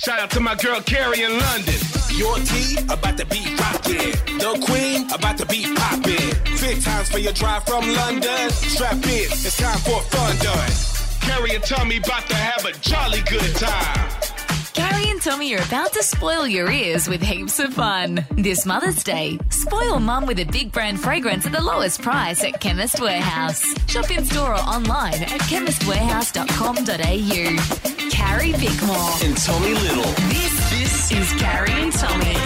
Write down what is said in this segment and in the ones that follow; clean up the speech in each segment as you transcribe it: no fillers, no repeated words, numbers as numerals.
Shout out to my girl Carrie in London. Your tea about to be rockin'. The queen about to be poppin'. 6 times for your drive from London. Strap in, it's time for fun done. Carrie and Tommy about to have a jolly good time. Carrie and Tommy are about to spoil your ears with heaps of fun. This Mother's Day, spoil Mum with a big brand fragrance at the lowest price at Chemist Warehouse. Shop in store or online at chemistwarehouse.com.au. Carrie Bickmore And Tommy Little. This is Carrie and Tommy.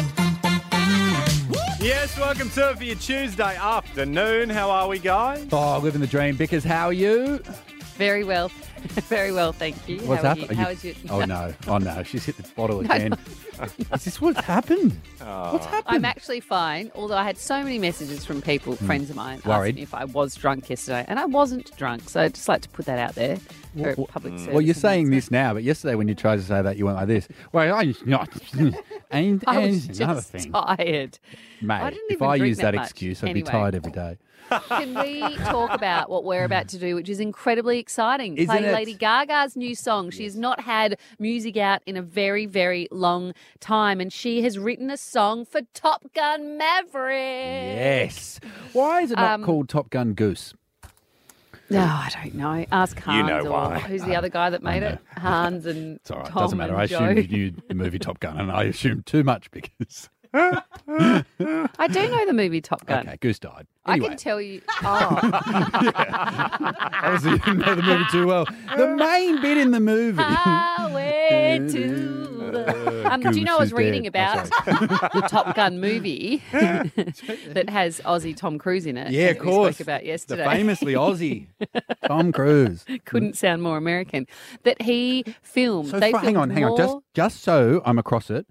Yes, welcome to it for your Tuesday afternoon. How are we, guys? Oh, living the dream. Bickers, how are you? Very well. Very well, thank you. What's How are happened? you? How is you? Oh, no. Oh, no. She's hit the bottle again. Is this what's happened? What's happened? I'm actually fine, although I had so many messages from people, friends of mine, Worried. asking me if I was drunk yesterday. And I wasn't drunk, so I'd just like to put that out there for public service. Well, you're saying announcement. this now, but yesterday when you tried to say that, you went like this. Well, I'm not. and I was another just thing. tired. Mate, I didn't if even I drink used that that much. excuse, I'd Anyway. be tired every day. Can we talk about what we're about to do, which is incredibly exciting? Isn't Play it? Lady Gaga's new song. She has not had music out in a very, very long time, and she has written a song for Top Gun Maverick. Yes. Why is it not called Top Gun Goose? No, I don't know. Ask Hans. You know or why. Who's the other guy that made it? Hans and It's all right. Tom Doesn't matter. and I Joe. assumed you knew the movie Top Gun, and I assumed too much because... I do know the movie Top Gun. Okay, Goose died. I Anyway, can tell you. Oh, obviously you didn't know the movie too well. The main bit in the movie... highway to the. Do you know I was Goose is reading dead. about the Top Gun movie that has Aussie Tom Cruise in it? Yeah, that of we course. spoke about The yesterday. famously Aussie Tom Cruise. Couldn't sound more American. That he filmed. So they hang on. filmed Just so I'm across it,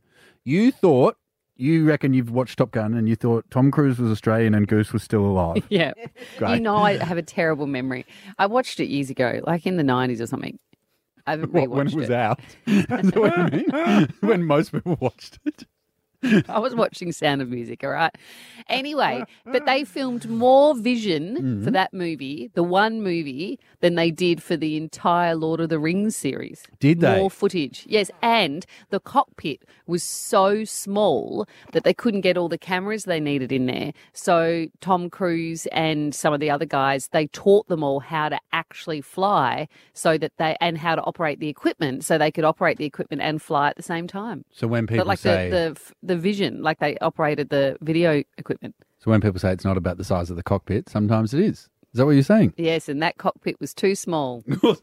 you reckon you've watched Top Gun and you thought Tom Cruise was Australian and Goose was still alive. Yeah. Great. You know, I have a terrible memory. I watched it years ago, like in the 90s or something. I haven't rewatched When it was it. out. Is that what you mean? When most people watched it. I was watching Sound of Music, all right? Anyway, but they filmed more vision for that movie, the one movie, than they did for the entire Lord of the Rings series. Did they? More footage. Yes, and the cockpit was so small that they couldn't get all the cameras they needed in there. So Tom Cruise and some of the other guys, they taught them all how to actually fly and how to operate the equipment so they could operate the equipment and fly at the same time. So when people But like say the vision, like they operated the video equipment. so when people say it's not about the size of the cockpit, sometimes it is. Is that what you're saying? Yes, and that cockpit was too small.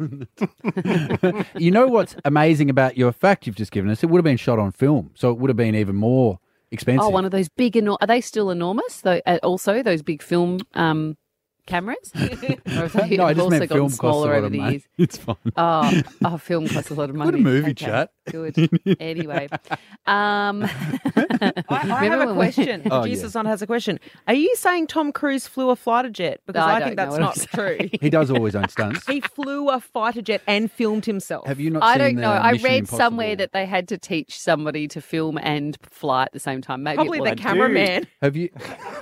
You know what's amazing about your fact you've just given us? It would have been shot on film, so it would have been even more expensive. Oh, one of those big, are they still enormous? Also, those big film cameras? Or have they No, I just also meant gotten film costs a smaller lot over of the money. years? It's fine. Oh, film costs a lot of money. What a movie Okay, chat. Good. Anyway. I have Remember a when we- question. Oh, Producer yeah. Son has a question. Are you saying Tom Cruise flew a fighter jet? Because No, I I don't think know that's what not I'm true. He does always own stunts. He flew a fighter jet and filmed himself. Have you not I seen don't know. I Mission read Impossible? somewhere that they had to teach somebody to film and fly at the same time. Maybe Probably it the was. cameraman. Have you...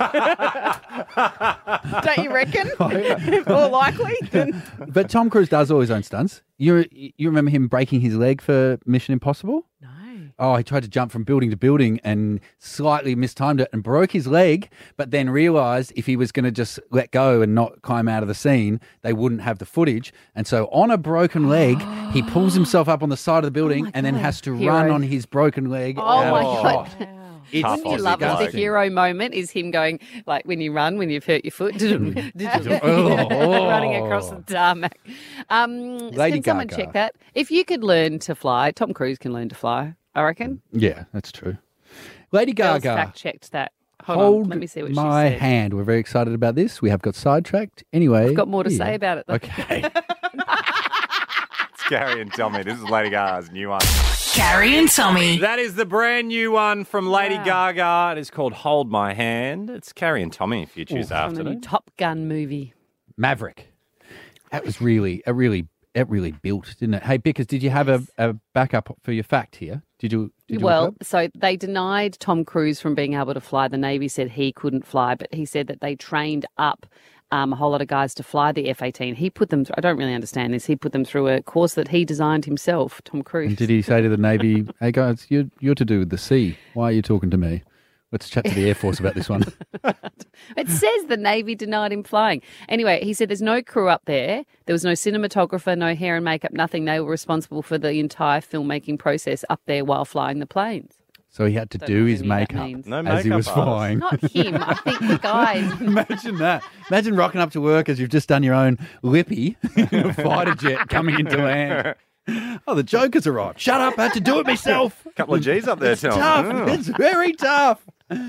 Don't you reckon? More likely than... But Tom Cruise does always own stunts. You remember him breaking his leg for Mission Impossible? No. Oh, he tried to jump from building to building and slightly mistimed it and broke his leg, but then realised if he was going to just let go and not climb out of the scene, they wouldn't have the footage. And so on a broken leg, he pulls himself up on the side of the building and then has to Hero. run on his broken leg. Oh, out my of God. shot. Wouldn't you Aussie love it? The bloke. hero moment is him going, like when you run, when you've hurt your foot, running across the tarmac. Lady can someone Gaga. check that? If you could learn to fly, Tom Cruise can learn to fly, I reckon. Yeah, that's true. Lady Girls Gaga. fact-checked that. Hold Hold on, let me see what she my said. hand. We're very excited about this. We have got sidetracked. Anyway. I've got more to yeah. say about it, though. Okay. It's Gary and Tommy. This is Lady Gaga's new one. Carrie and Tommy. That is the brand new one from Lady Gaga. It is called Hold My Hand. It's Carrie and Tommy for your Tuesday From the new afternoon. Top Gun movie. Maverick. That was really, it really built, didn't it? Hey, Bickers, did you have a backup for your fact here? Did you look it Well, up? so they denied Tom Cruise from being able to fly. The Navy said he couldn't fly, but he said that they trained up a whole lot of guys to fly the F-18. He put them through, I don't really understand this. He put them through a course that he designed himself, Tom Cruise. And did he say to the Navy, hey guys, you're to do with the sea. Why are you talking to me? Let's chat to the Air Force about this one. It says the Navy denied him flying. Anyway, he said there's no crew up there. There was no cinematographer, no hair and makeup, nothing. They were responsible for the entire filmmaking process up there while flying the planes. So he had to Don't do know his any of that makeup means. No as he makeup was artist. flying. Not him. I think the guys. Imagine that. Imagine rocking up to work as you've just done your own lippy in a fighter jet coming into land. Oh, the Joker's arrived. Shut up, I had to do it myself. Couple of G's up there, Tom. Tough. Oh. It's very tough.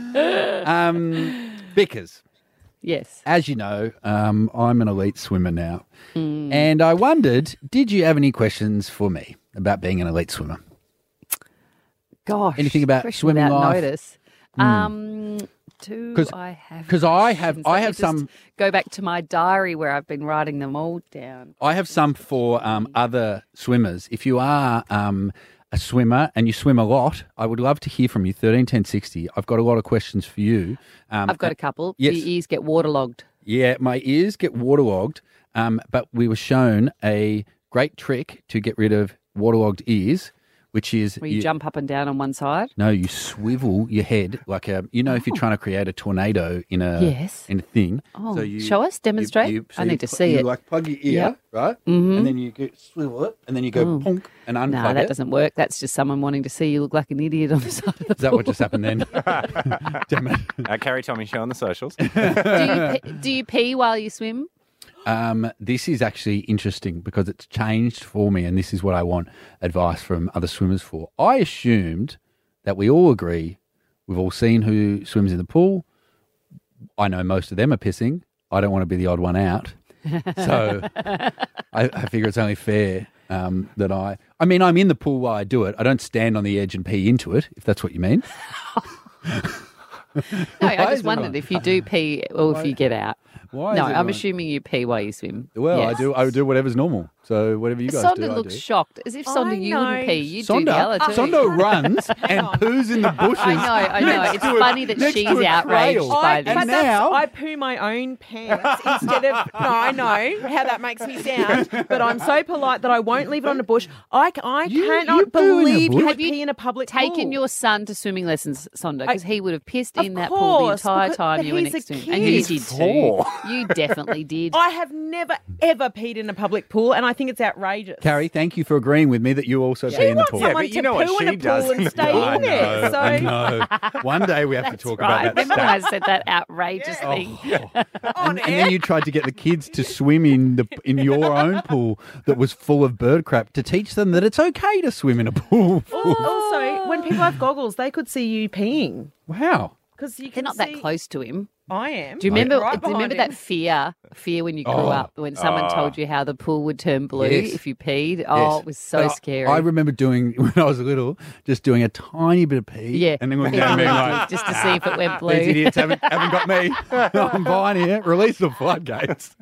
Because, Yes. as you know, I'm an elite swimmer now. And I wondered, did you have any questions for me about being an elite swimmer? Gosh. Anything about question swimming without life? notice. Do 'Cause- I have 'cause I have- questions? I Let me have just some- Go back to my diary where I've been writing them all down. I have some for other swimmers. If you are a swimmer and you swim a lot, I would love to hear from you. 13 10 60. I've got a lot of questions for you. I've got a couple. yes. Your ears get waterlogged. Yeah, my ears get waterlogged, but we were shown a great trick to get rid of waterlogged ears, which is Where you jump up and down on one side. No, you swivel your head like if you're trying to create a tornado in a Yes. in a thing. Oh, show us, demonstrate. I need to see you it. like plug your ear, Yep. right? And then you swivel it, and then you go punk and unplug No, it. that doesn't work. That's just someone wanting to see you look like an idiot on the side of the Is that what just happened then? Damn it. Carrie Tommy Show on the socials. Do you pee while you swim? This is actually interesting because it's changed for me, and this is what I want advice from other swimmers for. I assumed that we all agree, we've all seen who swims in the pool. I know most of them are pissing. I don't want to be the odd one out. So I figure it's only fair that I mean, I'm in the pool while I do it. I don't stand on the edge and pee into it, if that's what you mean. No, I Why just is it wondered not? if you do pee or if you get out. Why No, is it I'm not? assuming you pee while you swim. Well, Yes. I do whatever's normal. So whatever you guys do, Sonda I looks do. shocked, as if Sonda, you wouldn't know. pee. You do the other two. Sonda runs and poos in the bushes. I know. It's funny that next she's to a outraged trail. by And this. But now- I poo my own pants instead of. No, I know how that makes me sound, but I'm so polite that I won't leave it on a bush. I You cannot poo in a believe bush? you Have you pee in a public Taken pool. your son to swimming lessons, Sonda, because he would have pissed Of in that pool the course, entire because- time but you were he's next a to him. And kid. you He's did four. too. You definitely did. I have never ever peed in a public pool, and I think it's outrageous. Carrie, thank you for agreeing with me that you also pee in the wants pool. Yeah, someone but you to know what poo in she a does pool in and the stay pool. in there. So I know. One day we have to talk right. about that Remember when I stat. said that outrageous thing? And then you tried to get the kids to swim in your own pool that was full of bird crap to teach them that it's okay to swim in a pool. also, when people have goggles, they could see you peeing Wow. because you They're can not see. that close to him. I am. Do you remember? Right do you remember behind that him. fear when you grew Oh. up when someone told you how the pool would turn blue Yes. if you peed? Oh, Yes. it was so But scary. I remember doing, when I was little, just doing a tiny bit of pee. Yeah. And then going down being like, just to see if it went blue. these idiots haven't got me. I'm fine here. Release the floodgates.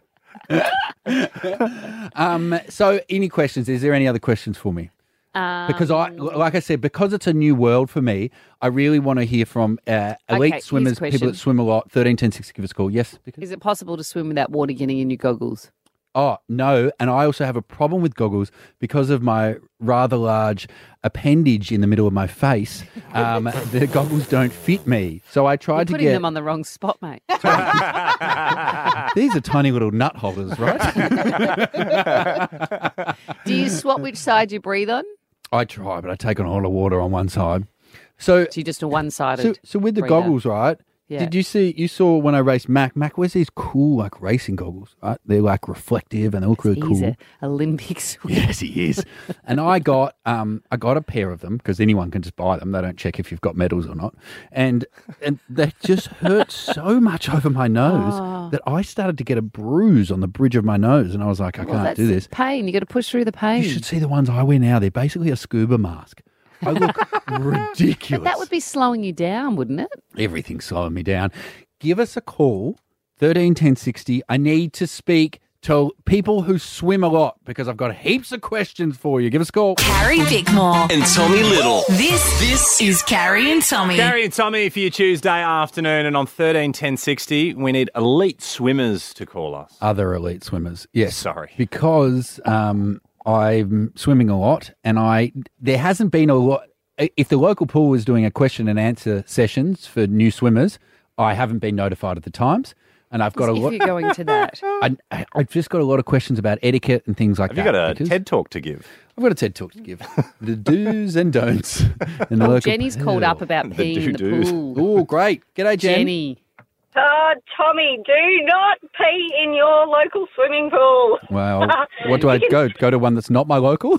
So, any questions? Is there any other questions for me? Because like I said, because it's a new world for me, I really want to hear from elite Okay, here's swimmers, a question. people that swim a lot. 13 10 6, give us a call. Yes. Because, Is it possible to swim without water getting in your goggles? oh no, and I also have a problem with goggles because of my rather large appendage in the middle of my face. The goggles don't fit me, so I You're tried to putting get. them on the wrong spot, mate. These are tiny little nut holders, right? Do you swap which side you breathe on? I try, but I take on a lot of water on one side. So, So you're just a one-sided. so with the breather. goggles, right? Yeah. Did you saw when I raced Mac wears these cool like racing goggles, right? They're like reflective and they look really He's cool. an Olympic swimmer. Yes, he is. And I got a pair of them because anyone can just buy them. They don't check if you've got medals or not. And they just hurt so much over my nose that I started to get a bruise on the bridge of my nose. And I was like, I Well, can't that's do this. pain. You got to push through the pain. You should see the ones I wear now. They're basically a scuba mask. I look ridiculous. But that would be slowing you down, wouldn't it? Everything's slowing me down. Give us a call, 13 10 60. I need to speak to people who swim a lot because I've got heaps of questions for you. Give us a call. Carrie Bickmore. And Tommy Little. This is Carrie and Tommy. Carrie and Tommy for your Tuesday afternoon, and on 131060, we need elite swimmers to call us. Other elite swimmers. Yes. Sorry. Because I'm swimming a lot and there hasn't been a lot. If the local pool is doing a question and answer sessions for new swimmers, I haven't been notified at the times. And I've got a lot. If you're going to that. I've just got a lot of questions about etiquette and things like Have that. you got a because TED Talk to give? I've got a TED Talk to give. The do's and don'ts. In the Oh, local Jenny's called up about The peeing in the doo-doos. pool. Oh, great. G'day, Jen. Jenny. Tommy, do not pee in your local swimming pool. Well, what do I go? Go to one that's not my local?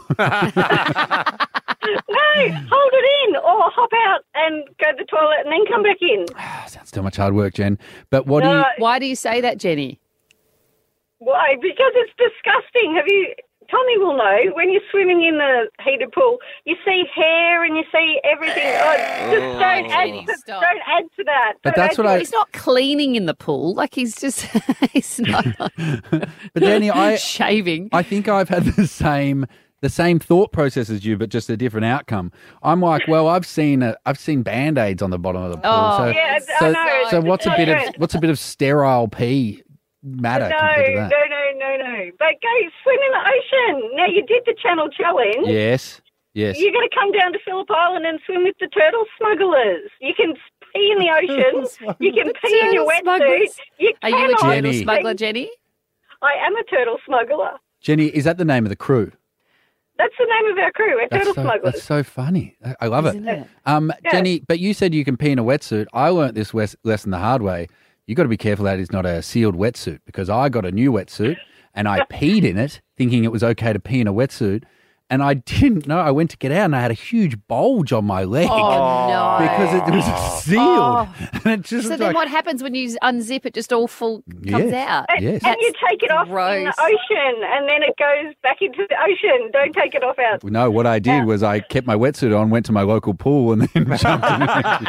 No, hold it in or hop out and go to the toilet and then come back in. Sounds too much hard work, Jen. But what do you... Why do you say that, Jenny? Why? Because it's disgusting. Tommy will know, when you're swimming in the heated pool, you see hair and you see everything. Just don't Jenny, stop. don't add to that. But Don't that's add what to I- He's not cleaning in the pool. Like he's just, he's not But Danny, shaving. I think I've had the same thought process as you, but just a different outcome. I'm like, well, I've seen Band-Aids on the bottom of the pool. Oh, so, Yeah, so, I know. so what's a bit of Different. what's a bit of sterile pee matter compared to that? No. But go swim in the ocean. Now, you did the Channel Challenge. Yes. You're going to come down to Phillip Island and swim with the turtle smugglers. You can pee in the ocean. You can pee in your Turtle wetsuit. smugglers. You Are you a cannot turtle Jenny. smuggler, Jenny? I am a turtle smuggler. Jenny, is that the name of the crew? That's the name of our crew. We're turtle smugglers. That's so funny. I love Isn't it. it? Jenny, but you said you can pee in a wetsuit. I learnt this lesson the hard way. You got to be careful that it's not a sealed wetsuit, because I got a new wetsuit and I peed in it thinking it was okay to pee in a wetsuit. And I didn't know. I went to get out and I had a huge bulge on my leg Oh, no. because it was sealed. And it just So was then like, what happens when you unzip it? Just all full comes Yes. out. Yes. And you take it off in gross. the ocean, and then it goes back into the ocean. Don't take it off out. No, what I did was I kept my wetsuit on, went to my local pool, and then jumped in.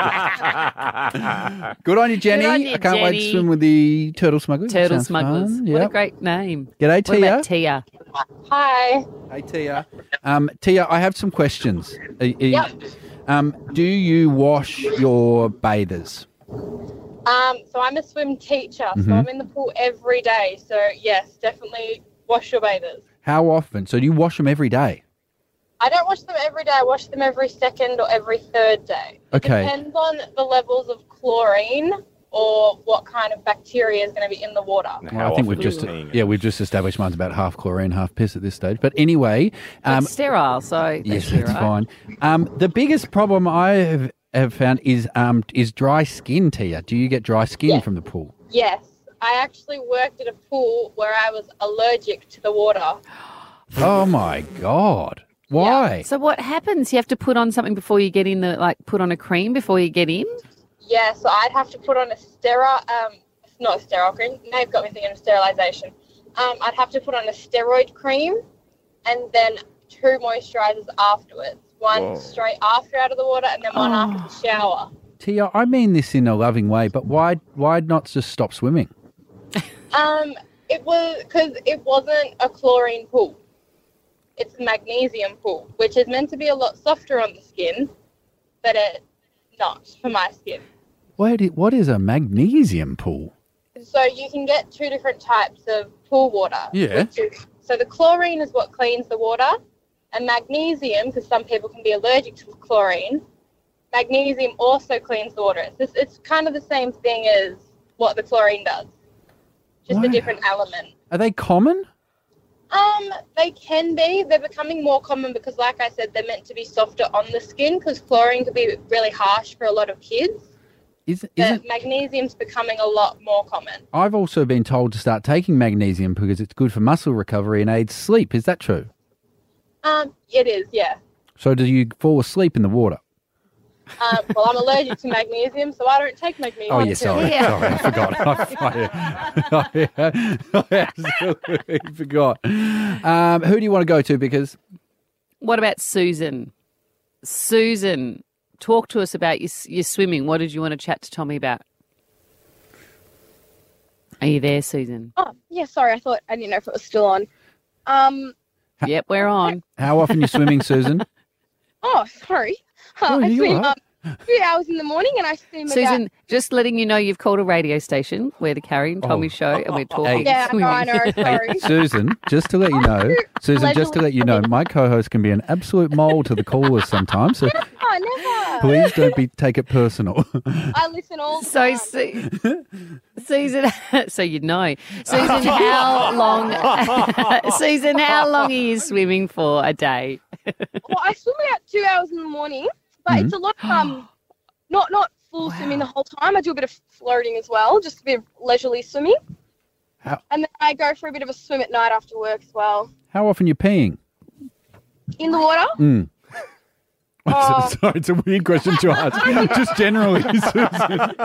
Good on you, Jenny. Good on you, I can't wait to Jenny. swim with the turtle smugglers. Turtle Sounds smugglers. fun. What a Yep. great name. G'day, What Tia. about Tia? Hi. Hey, Tia. Tia, I have some questions. Do you wash your bathers? So I'm a swim teacher, so I'm in the pool every day. So yes, definitely wash your bathers. How often? So do you wash them every day? I don't wash them every day. I wash them every second or every third day. Okay. It depends on the levels of chlorine or what kind of bacteria is going to be in the water. Well, I think we've just established mine's about half chlorine, half piss at this stage. But anyway, It's sterile, so yes, that's that's right. fine. The biggest problem I have found is dry skin, Tia. Do you get dry skin Yeah. from the pool? Yes. I actually worked at a pool where I was allergic to the water. Oh my God. Why? So what happens? You have to put on something before you get in put on a cream before you get in? Yeah, so I'd have to put on not a sterile cream. Now you've got me thinking of sterilisation. I'd have to put on a steroid cream and then 2 moisturisers afterwards. One straight after out of the water and then one after the shower. Tia, I mean this in a loving way, but why not just stop swimming? It was because it wasn't a chlorine pool. It's a magnesium pool, which is meant to be a lot softer on the skin, but it's not for my skin. What is a magnesium pool? So you can get 2 different types of pool water. Yeah. So the chlorine is what cleans the water, and magnesium, because some people can be allergic to chlorine, magnesium also cleans the water. It's kind of the same thing as what the chlorine does, just Wow. a different element. Are they common? They can be. They're becoming more common because, like I said, they're meant to be softer on the skin because chlorine could be really harsh for a lot of kids. But magnesium's becoming a lot more common. I've also been told to start taking magnesium because it's good for muscle recovery and aids sleep. Is that true? It is, yeah. So do you fall asleep in the water? Well, I'm allergic to magnesium, so I don't take magnesium. Oh, yeah, sorry. Yeah. Sorry, I forgot. I absolutely forgot. Who do you want to go to? Because What about Susan? Susan, talk to us about your swimming. What did you want to chat to Tommy about? Are you there, Susan? Oh, yeah, sorry. I didn't know if it was still on. Yep, we're on. How often are you swimming, Susan? Oh, sorry. I you swim are. 3 hours in the morning and I swim Susan, just letting you know you've called a radio station. We're the Carrie and Tommy show and we're talking Yeah, swimming. I know. Sorry. Susan, just to let you know, my co-host can be an absolute mole to the callers sometimes. So Never. please don't take it personal. I listen all the So, time. Susan, so you'd know. Susan, how long? Susan, how long are you swimming for a day? Well, I swim about 2 hours in the morning, but it's a lot of not full swimming the whole time. I do a bit of floating as well, just a bit of leisurely swimming. How- And then I go for a bit of a swim at night after work as well. How often are you peeing? In the water? Sorry, it's a weird question to ask. Just generally, Susan.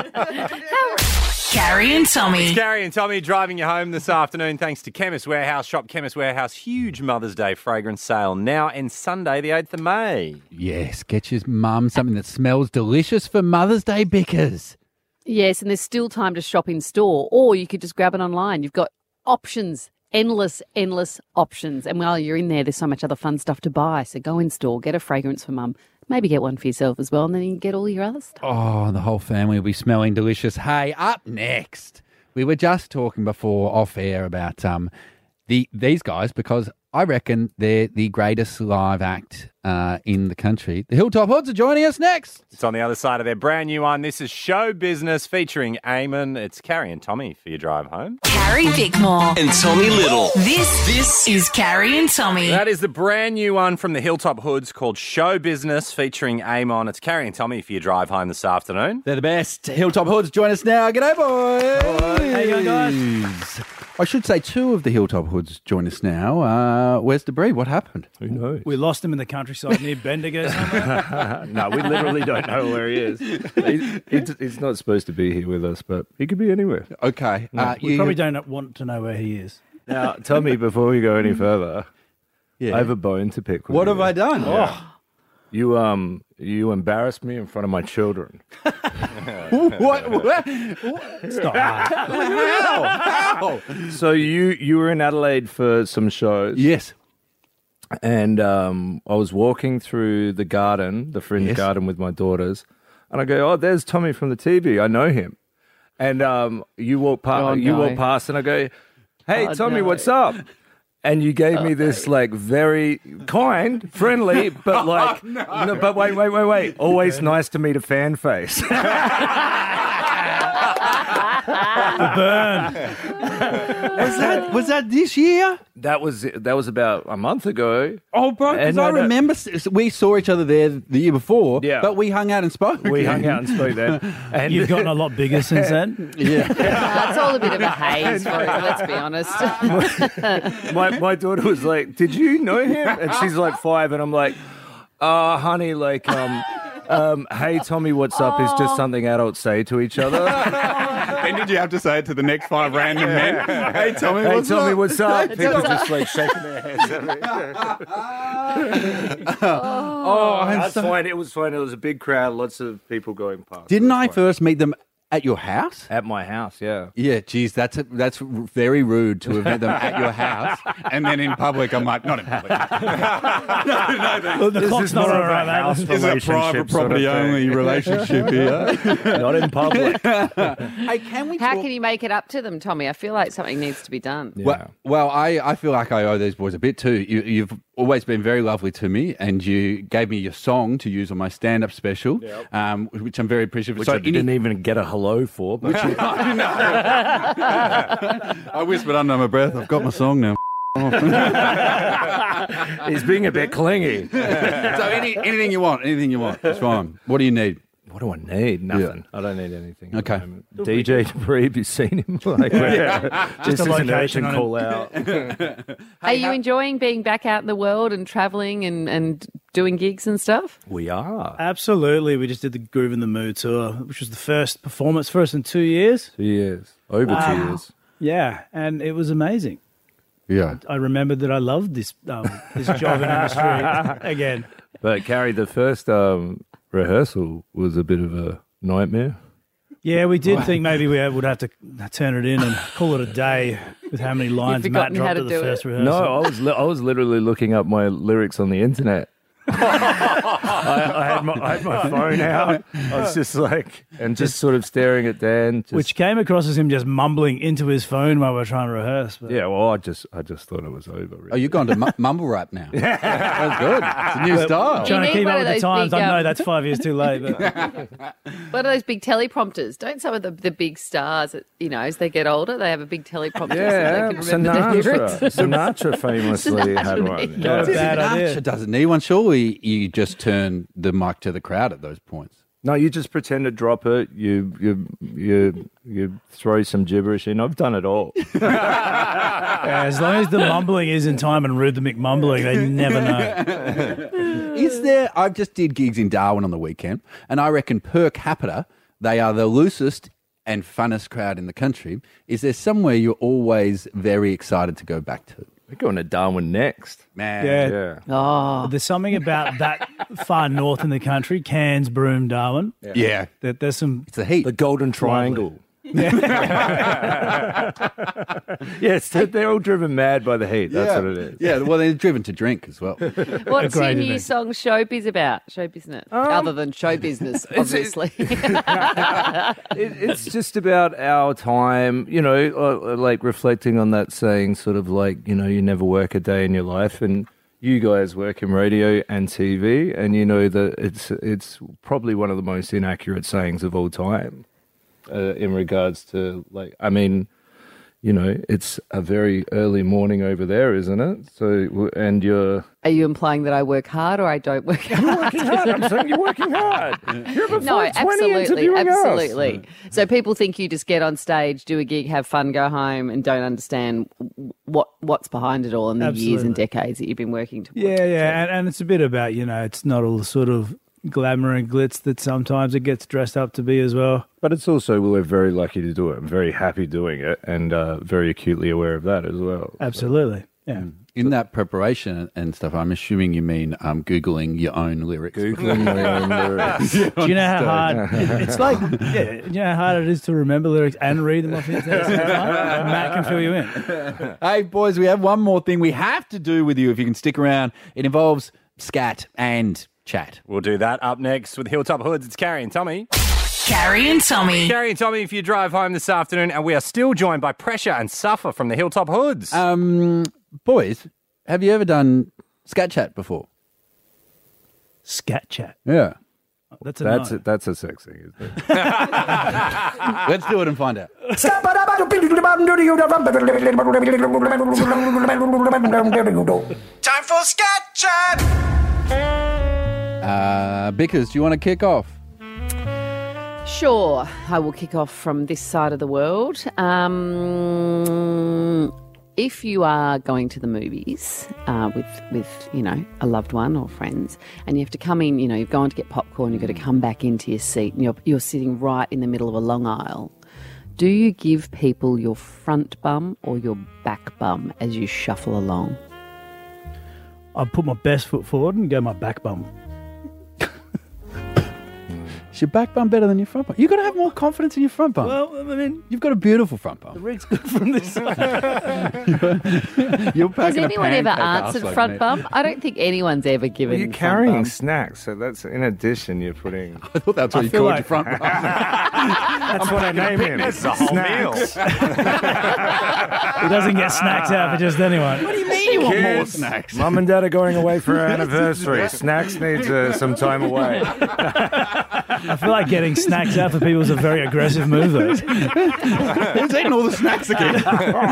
Carrie and Tommy. It's Gary and Tommy driving you home this afternoon thanks to Chemist Warehouse. Shop Chemist Warehouse. Huge Mother's Day fragrance sale now and Sunday the 8th of May. Yes, get your mum something that smells delicious for Mother's Day, Bickers. Yes, and there's still time to shop in store, or you could just grab it online. You've got options, endless options. And while you're in there, there's so much other fun stuff to buy. So go in store, get a fragrance for mum. Maybe get one for yourself as well, and then you can get all your other stuff. Oh, the whole family will be smelling delicious. Hey, up next, we were just talking before off air about these guys because I reckon they're the greatest live act in the country. The Hilltop Hoods are joining us next. It's on the other side of their brand new one. This is Show Business featuring Eamon. It's Carrie and Tommy for your drive home. Carrie Bickmore. And Tommy Little. This is Carrie and Tommy. That is the brand new one from the Hilltop Hoods called Show Business featuring Eamon. It's Carrie and Tommy for your drive home this afternoon. They're the best. Hilltop Hoods join us now. G'day, boys. How you going, guys? I should say two of the Hilltop Hoods join us now. Where's Debris? What happened? Who knows? We lost him in the countryside near Bendigo somewhere. No, we literally don't know where he is. He's not supposed to be here with us, but he could be anywhere. Okay. We probably don't want to know where he is. Now, tell me before we go any further, Yeah. I have a bone to pick with What you. have I done? Yeah. You embarrassed me in front of my children. What? Stop. How? So you were in Adelaide for some shows. Yes. And I was walking through the garden, the Fringe garden with my daughters, and I go, "Oh, there's Tommy from the TV. I know him." And you walk past, and I go, "Hey, Tommy, what's up?" And you gave me this like very kind, friendly, but like, no, but wait. Always nice to meet a fan face. The burn. Was that this year? That was about a month ago. Oh, bro, because And I remember we saw each other there the year before, Yeah. but we hung out and spoke. We hung out and spoke then. And You've gotten a lot bigger since then. Yeah. It's all a bit of a haze for him, let's be honest. my daughter was like, "Did you know him?" And she's like 5, and I'm like, honey, like, hey, Tommy, what's up? Is just something adults say to each other. Then did you have to say it to the next 5 random men? Hey, Tommy, Hey, what's Tommy, up? what's up? People just like shaking their heads at me. That's fine. It was fine. It was a big crowd, lots of people going past. Didn't I first meet them at your house? At my house, yeah. Yeah, geez, that's very rude to have met them at your house. And then in public, I'm like, not in public. Well, the clock's not all right, mate. This is a private property only relationship here. Not in public. Hey, can we How talk? can you make it up to them, Tommy? I feel like something needs to be done. Well, I feel like I owe these boys a bit too. You've always been very lovely to me, and you gave me your song to use on my stand-up special, which I'm very appreciative of. Which I didn't even get a hello for. But I whispered under my breath, I've got my song now. he's being a bit clingy. So anything you want, it's fine. What do you need? What do I need? Nothing. I don't need anything. Okay. At the moment. DJ Dupree, have you seen him? Like, just a as an location urgent on call out. Are you enjoying being back out in the world and travelling and doing gigs and stuff? We are. Absolutely. We just did the Groove in the Mood tour, which was the first performance for us in 2 years. 2 years. Over 2 years. Yeah, and it was amazing. Yeah. I remembered that I loved this this job in industry again. But, Carrie, the first rehearsal was a bit of a nightmare. Yeah, we did think maybe we would have to turn it in and call it a day with how many lines Matt dropped at the first rehearsal. No, I was literally looking up my lyrics on the internet. I had my phone out. I was just like, and just sort of staring at Dan. Which came across as him just mumbling into his phone while we were trying to rehearse. But. Yeah, well, I just thought it was over. Really. Oh, you've gone to mumble rap now. That's good. It's a new style. Trying to keep up with the times. I know that's 5 years too late. But. What are those big teleprompters? Don't some of the big stars, as they get older, they have a big teleprompter so they can remember the lyrics? Sinatra famously had one. Not a bad idea. Sinatra doesn't need one. Surely you just turn the mic to the crowd at those points. No, you just pretend to drop it. You throw some gibberish in. I've done it all. Yeah, as long as the mumbling is in time and rhythmic mumbling, they never know. Is there? I just did gigs in Darwin on the weekend, and I reckon per capita they are the loosest and funnest crowd in the country. Is there somewhere you're always very excited to go back to? We're going to Darwin next. Man. Yeah. Oh. There's something about that far north in the country, Cairns, Broome, Darwin. Yeah. There's some... It's the heat. The Golden Triangle. Yes, they're all driven mad by the heat. That's what it is. Yeah, well, they're driven to drink as well. What's your new song, Showbiz, about? Show business? Other than show business, obviously. It's just about our time, like reflecting on that saying, sort of like, you never work a day in your life. And you guys work in radio and TV, and you know that it's probably one of the most inaccurate sayings of all time. In regards to, it's a very early morning over there, isn't it? So, and you're... Are you implying that I work hard or I don't work hard? You're working hard. I'm saying you're working hard. You're before No, 20 interviewing absolutely. us. So people think you just get on stage, do a gig, have fun, go home, and don't understand what's behind it all and the years and decades that you've been working towards. Yeah. And it's a bit about, it's not all the sort of glamour and glitz that sometimes it gets dressed up to be as well. But it's also, we're very lucky to do it. I'm very happy doing it and very acutely aware of that as well. Absolutely. Yeah. In that preparation and stuff, I'm assuming you mean Googling your own lyrics. Googling my own lyrics. Do you know how hard it's like? Yeah, you know how hard it is to remember lyrics and read them off the internet. Matt can fill you in. Hey, boys, we have one more thing we have to do with you if you can stick around. It involves scat and chat. We'll do that up next with Hilltop Hoods. It's Carrie and Tommy. Carrie and Tommy. Carrie and Tommy, if you drive home this afternoon, and we are still joined by Pressure and Suffer from the Hilltop Hoods. Boys, have you ever done scat chat before? Scat chat? Yeah. That's a sex thing, isn't it? Let's do it and find out. Time for scat chat. Bickers, do you want to kick off? Sure, I will kick off from this side of the world. If you are going to the movies with a loved one or friends, and you have to come in, you've gone to get popcorn, you've got to come back into your seat, and you're sitting right in the middle of a long aisle. Do you give people your front bum or your back bum as you shuffle along? I put my best foot forward and go my back bum. Is your back bum better than your front bum? You've got to have more confidence in your front bum. Well, I mean, you've got a beautiful front bum. The rig's good from this side. Has anyone ever answered front bum? I don't think anyone's ever given. Well, you're carrying snacks, so that's in addition. You're putting. I thought that's what you called your front bum. That's what I name him. It's a whole meal. He doesn't get snacks out for just anyone. What do you mean you want more snacks? Mum and Dad are going away for our anniversary. Snacks needs some time away. I feel like getting snacks out for people is a very aggressive move, though. Who's eating all the snacks again?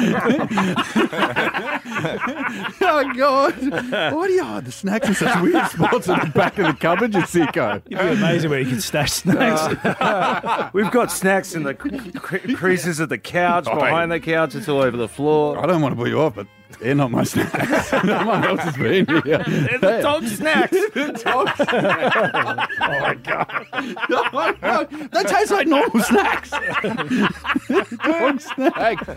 Oh, God. Why do you hide the snacks in such weird spots at the back of the cupboard, you sicko? You'd be amazing where you can stash snacks. We've got snacks in the creases of the couch, behind the couch. It's all over the floor. I don't want to put you off, but they're not my snacks. Someone else has been here. They're the dog snacks. The dog snacks. Oh, my God. Oh, my God. They taste like normal snacks. Dog snacks.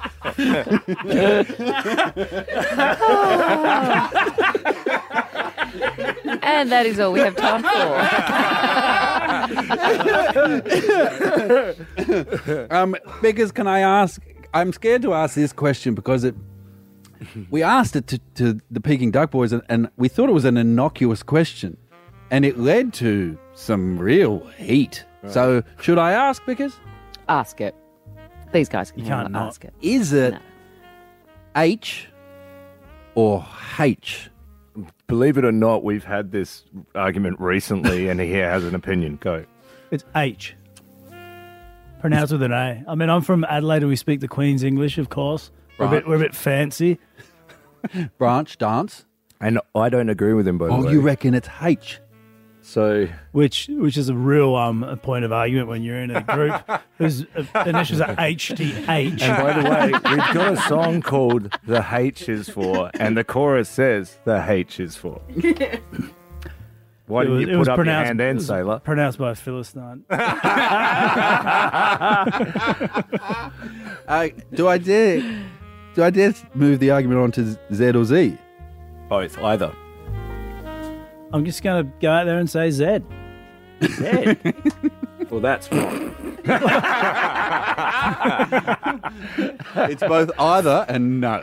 And that is all we have time for. Because can I ask? I'm scared to ask this question because we asked it to the Peking Duck Boys, and we thought it was an innocuous question, and it led to some real heat. Right. So should I ask, Vickers? Ask it. These guys can ask it. Is it H or H? Believe it or not, we've had this argument recently, and he has an opinion. Go. It's H. Pronounced with an A. I mean, I'm from Adelaide, and we speak the Queen's English, of course. We're a bit fancy. Branch, dance. And I don't agree with him, by the way. Oh, you reckon it's H? So, which is a real a point of argument when you're in a group whose initials are HTH. And by the way, we've got a song called "The H is For," and the chorus says "The H is for." Why didn't you put up your hand and sailor? Pronounced by a Philistine. Do I dare move the argument on to Z or Z? Both, either. I'm just going to go out there and say Z. Z. Well, that's wrong. It's both either and no.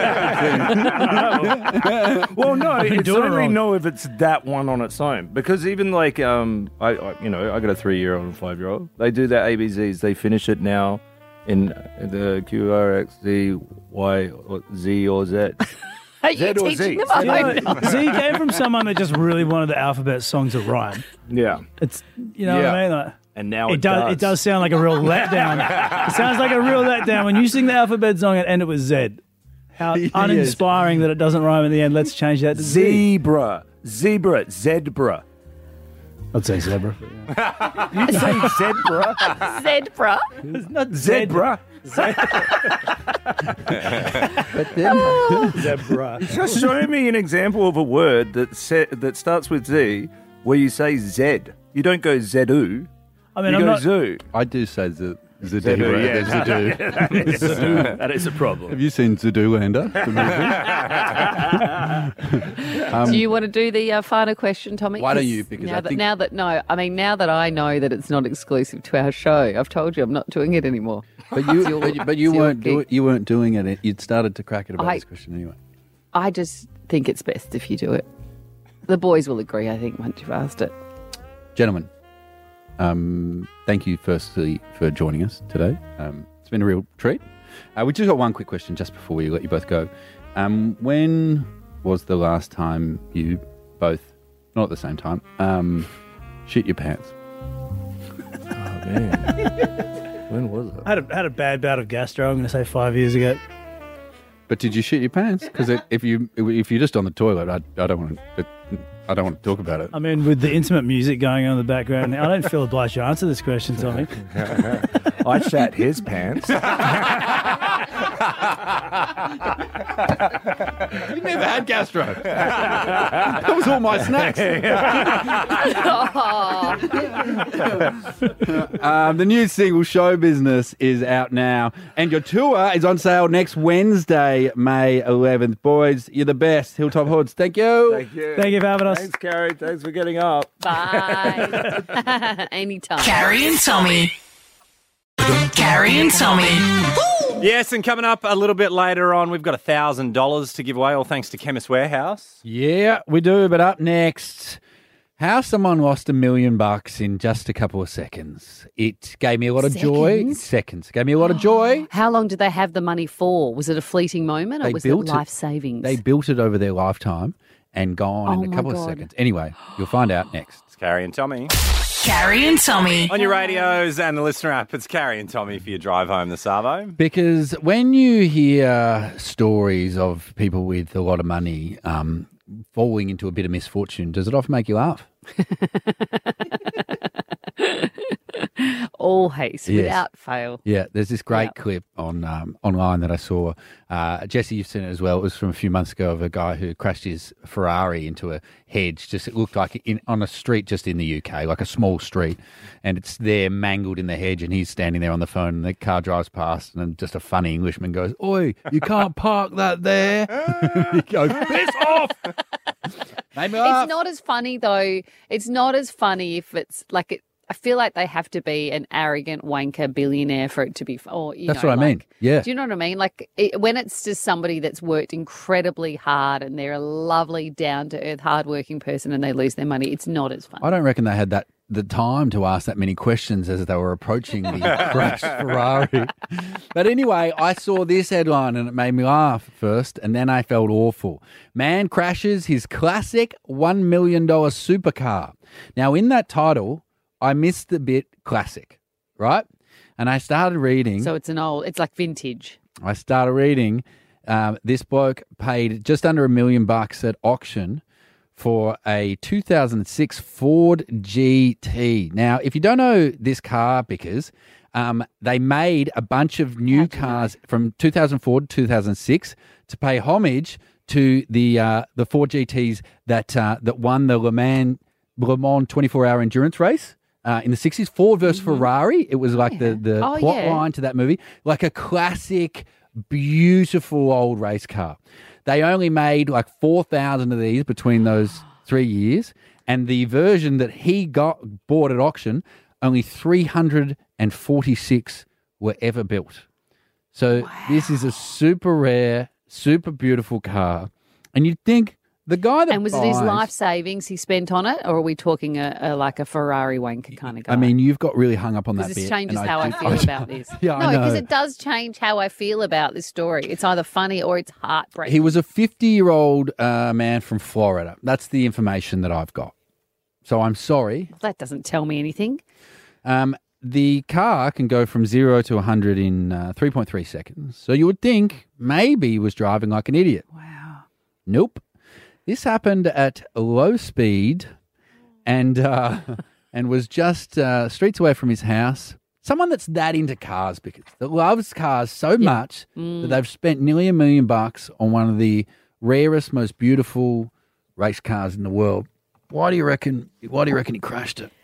Well, no, it's only no if it's that one on its own. Because even like, I got a 3-year-old and a 5-year-old. They do their ABZs. They finish it now in the Q, R, X, Z, Y, or Z or Z. Are you teaching them? Z came from someone that just really wanted the alphabet song to rhyme. Yeah. It's, what I mean? Like, and now it does sound like a real letdown. It sounds like a real letdown when you sing the alphabet song and end it with Z. How uninspiring that it doesn't rhyme in the end. Let's change that to Zebra. Zebra. I'd say zebra. You'd say zebra. Zebra. It's not zebra. But then, zebra. Just show me an example of a word that starts with Z where you say Z. You don't go Z-oo. I mean, you go zoo. I do say Zadu. Yeah, Zadu. That is a problem. Have you seen Zoolander? Do you want to do the final question, Tommy? Why don't you? Because now that I know that it's not exclusive to our show, I've told you I'm not doing it anymore. But you weren't doing it. You'd started to crack it about this question anyway. I just think it's best if you do it. The boys will agree, I think, once you've asked it. Gentlemen, thank you firstly for joining us today. It's been a real treat. We just got one quick question just before we let you both go. When was the last time you both, not at the same time, shit your pants? Oh, man. When was it? I had a bad bout of gastro, I'm going to say 5 years ago. But did you shit your pants? Because if you're just on the toilet, I don't want to talk about it. I mean, with the intimate music going on in the background, I don't feel obliged to answer this question, Tommy. I shat his pants. You never had gastro. That was all my snacks. The new single Show Business is out now, and your tour is on sale next Wednesday, May 11th. Boys, you're the best. Hilltop Hoods, thank you. Thank you. Thank you for having us. Thanks, Carrie. Thanks for getting up. Bye. Anytime. Carrie and Tommy. Carrie and Tommy. Yes, and coming up a little bit later on, we've got $1,000 to give away, all thanks to Chemist Warehouse. Yeah, we do. But up next, how someone lost $1 million in just a couple of seconds. It gave me a lot of joy. Seconds. Gave me a lot of joy. How long did they have the money for? Was it a fleeting moment, or was it life savings? They built it over their lifetime and gone in a couple of seconds. Anyway, you'll find out next. It's Carrie and Tommy. Carrie and Tommy. On your radios and the listener app, it's Carrie and Tommy for your drive home this Arvo. Because when you hear stories of people with a lot of money falling into a bit of misfortune, does it often make you laugh? Always, without fail. Yeah, there's this great clip on online that I saw. Jesse, you've seen it as well. It was from a few months ago of a guy who crashed his Ferrari into a hedge. Just it looked like on a street just in the UK, like a small street, and it's there mangled in the hedge, and he's standing there on the phone, and the car drives past, and just a funny Englishman goes, "Oi, you can't park that there." He goes, "Piss off." Made me laugh. It's not as funny though. It's not as funny if it's like I feel like they have to be an arrogant wanker billionaire for it to be. Or That's what I mean. Yeah. Do you know what I mean? Like when it's just somebody that's worked incredibly hard and they're a lovely, down to earth, hardworking person and they lose their money, it's not as fun. I don't reckon they had the time to ask that many questions as they were approaching the crashed Ferrari. But anyway, I saw this headline and it made me laugh first, and then I felt awful. Man crashes his classic $1 million supercar. Now, in that title, I missed the bit classic, right? And I started reading. So it's like vintage. I started reading. This bloke paid just under $1 million at auction for a 2006 Ford GT. Now, if you don't know this car, because they made a bunch of new cars from 2004 to 2006 to pay homage to the Ford GTs that won the Le Mans 24-hour endurance race. In the 60s, Ford versus Ferrari. It was like the plot line to that movie. Like a classic, beautiful old race car. They only made like 4,000 of these between those 3 years. And the version that he bought at auction, only 346 were ever built. So this is a super rare, super beautiful car. And you'd think the guy that was it his life savings he spent on it, or are we talking like a Ferrari wanker kind of guy? I mean, you've got really hung up on that bit. This changes how I feel about this. Yeah, no, I know. because it does change how I feel about this story. It's either funny or it's heartbreaking. He was a 50-year-old man from Florida. That's the information that I've got. So I'm sorry. Well, that doesn't tell me anything. The car can go from 0 to 100 in 3.3 seconds. So you would think maybe he was driving like an idiot. Wow. Nope. This happened at low speed and was just streets away from his house. Someone that's that into cars, because that loves cars so much that they've spent nearly $1 million on one of the rarest, most beautiful race cars in the world. Why do you reckon he crashed it?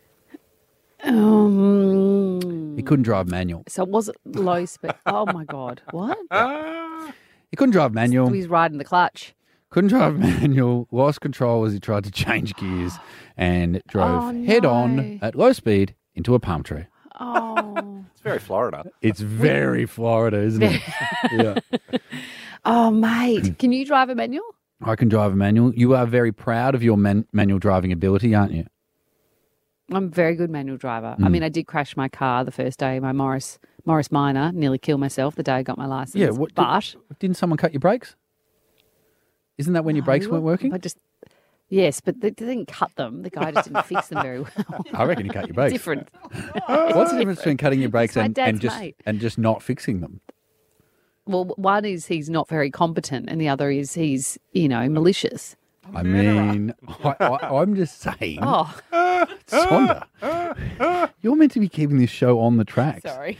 He couldn't drive manual. So was it low speed? Oh my God. What? He couldn't drive manual. So he's riding the clutch. Couldn't drive manual, lost control as he tried to change gears and drove head on at low speed into a palm tree. Oh. It's very Florida. It's very Florida, isn't it? Yeah. Oh, mate. Can you drive a manual? I can drive a manual. You are very proud of your manual driving ability, aren't you? I'm a very good manual driver. I mean, I did crash my car the first day, my Morris Minor, nearly killed myself the day I got my license. Yeah, but didn't someone cut your brakes? Isn't that when your brakes weren't working? Yes, but they didn't cut them. The guy just didn't fix them very well. I reckon you cut your brakes. Different. What's the difference between cutting your brakes My and dad's just mate. not fixing them? Well, one is he's not very competent, and the other is he's, malicious. I mean, I'm just saying. Oh. Sonda, you're meant to be keeping this show on the tracks. Sorry.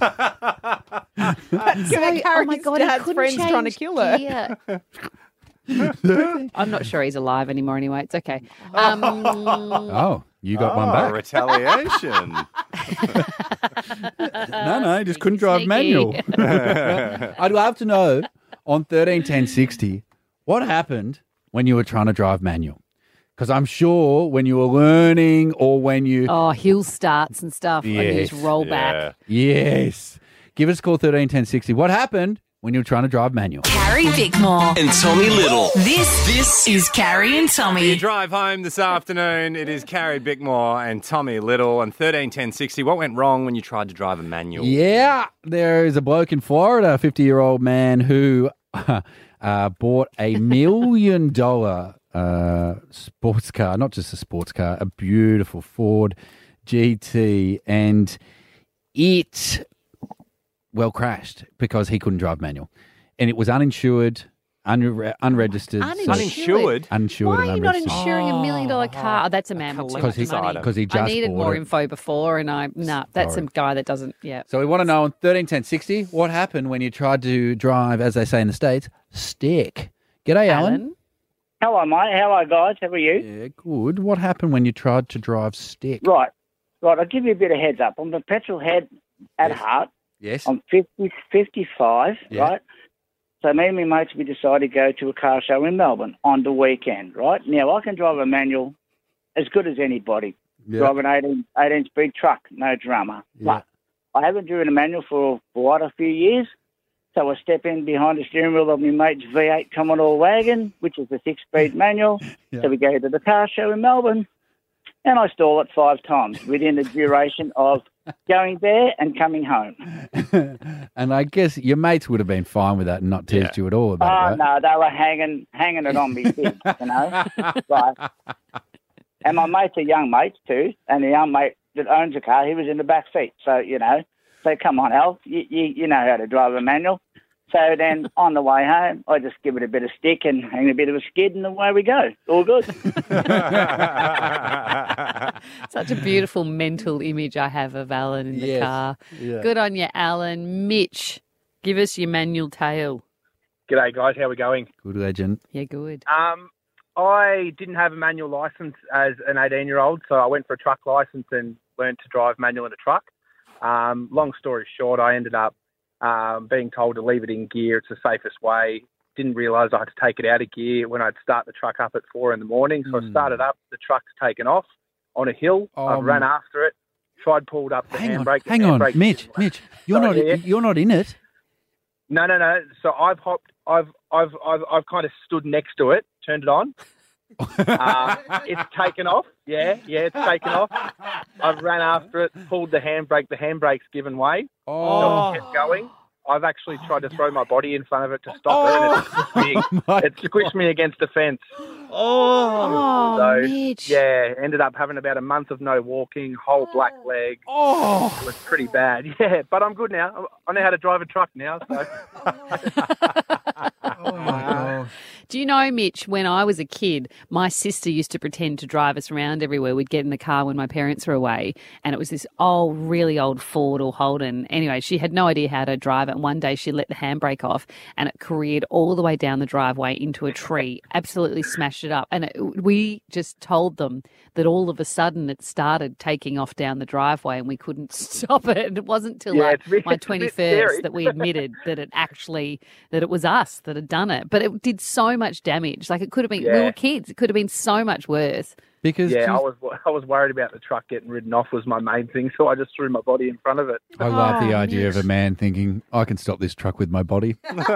Oh my God, dad's friends trying to kill her. Yeah. I'm not sure he's alive anymore anyway. It's okay. Oh, you got one back. Retaliation. No, just couldn't drive manual. I'd love to know on 131060 what happened when you were trying to drive manual. Because I'm sure when you were learning or when you... Oh, hill starts and stuff. Yes. Like you just roll back. Yes. Give us a call 131060. What happened when you were trying to drive manual? Carrie Bickmore. And Tommy Little. This is Carrie and You Tommy. drive home this afternoon. It is Carrie Bickmore and Tommy Little and 131060. What went wrong when you tried to drive a manual? Yeah, there is a bloke in Florida, a 50-year-old man who bought a $1 million sports car, not just a sports car, a beautiful Ford GT, and it, crashed because he couldn't drive manual. And it was uninsured, unregistered. Uninsured? Uninsured Why and are you not unregistered. insuring $1 million car? Oh, that's a man with too much money. Because he just I needed bought more it. info before, and that's Sorry. a guy that doesn't, yeah. So we want to know on 131060, what happened when you tried to drive, as they say in the States, stick? G'day, Alan. Hello, mate. Hello, guys. How are you? Yeah, good. What happened when you tried to drive stick? Right. I'll give you a bit of heads up. I'm a petrol head at heart. Yes. I'm 55, Yeah. right? So me and my mates, we decided to go to a car show in Melbourne on the weekend, right? Now, I can drive a manual as good as anybody. drive an 18-speed truck, no drama. Yeah. But I haven't driven a manual for quite a few years. So I step in behind the steering wheel of my mate's V8 Commodore wagon, which is a 6-speed manual. Yeah. So we go to the car show in Melbourne, and I stall it 5 times within the duration of going there and coming home. And I guess your mates would have been fine with that and not teased you at all about it, right? No, they were hanging it on me big, you know. Right. And my mates are young mates too, and the young mate that owns the car, he was in the back seat. So, you know, so come on, Al, you know how to drive a manual. So then on the way home, I just give it a bit of stick and hang a bit of a skid, and away we go. All good. Such a beautiful mental image I have of Alan in the Yes. car. Yeah. Good on you, Alan. Mitch, give us your manual tale. G'day, guys. How are we going? Good legend. Yeah, good. I didn't have a manual license as an 18-year-old, so I went for a truck license and learned to drive manual in a truck. Long story short, I ended up being told to leave it in gear. It's the safest way. Didn't realise I had to take it out of gear when I'd start the truck up at 4 in the morning. So I started up. The truck's taken off on a hill. I ran after it. Tried pulled up the handbrake. Hang on, Mitch, you're not in it. No. So I've hopped. I've kind of stood next to it, turned it on. It's taken off. Yeah, it's taken off. I've ran after it, pulled the handbrake. The handbrake's given way. So it kept going. I've actually tried to throw my body in front of it to stop it, and it squished me against the fence. So, Mitch. yeah, ended up having about a month of no walking, whole black leg. It was pretty bad. Yeah, but I'm good now. I know how to drive a truck now. So. Do you know, Mitch, when I was a kid, my sister used to pretend to drive us around everywhere. We'd get in the car when my parents were away, and it was this really old Ford or Holden. Anyway, she had no idea how to drive it. And one day she let the handbrake off, and it careered all the way down the driveway into a tree, absolutely smashed it up. And we just told them that all of a sudden it started taking off down the driveway, and we couldn't stop it. And it wasn't till my 21st that we admitted that it was us that had done it. But it did so much damage. Like, it could have been, we were kids. It could have been so much worse. Because I was worried about the truck getting ridden off was my main thing, so I just threw my body in front of it. I love the idea of a man thinking, I can stop this truck with my body.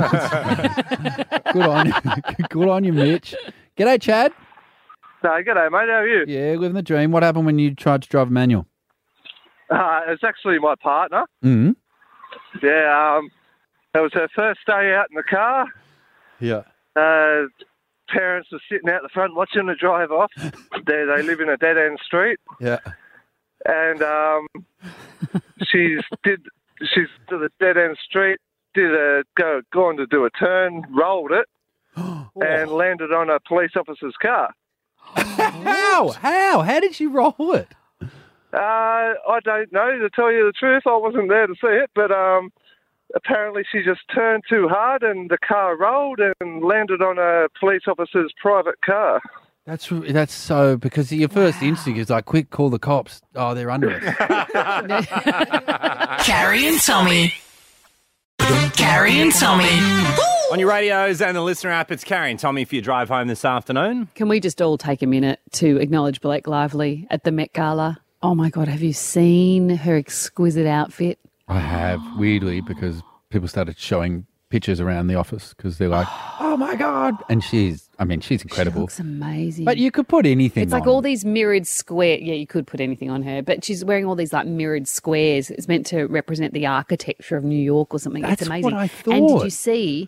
Good on you. Good on you, Mitch. G'day, Chad. No, g'day, mate. How are you? Yeah, living the dream. What happened when you tried to drive a manual? It's actually my partner. Mm-hmm. Yeah, it was her first day out in the car. Yeah. Parents were sitting out the front watching her drive off. They live in a dead-end street. Yeah. And she's to the dead-end street, gone to do a turn, rolled it, and landed on a police officer's car. How? How did she roll it? I don't know, to tell you the truth. I wasn't there to see it, but apparently she just turned too hard and the car rolled and landed on a police officer's private car. That's so, because your first instinct is like, quick, call the cops. Oh, they're under us. Carrie and Tommy. Carrie and Tommy. On your radios and the listener app, it's Carrie and Tommy for your drive home this afternoon. Can we just all take a minute to acknowledge Blake Lively at the Met Gala? Oh, my God, have you seen her exquisite outfit? I have, weirdly, because people started showing pictures around the office because they're like, oh, my God. And she's incredible. She looks amazing. But you could put anything It's like all these mirrored square. Yeah, you could put anything on her, but she's wearing all these like mirrored squares. It's meant to represent the architecture of New York or something. That's it's amazing. what I thought. And did you see?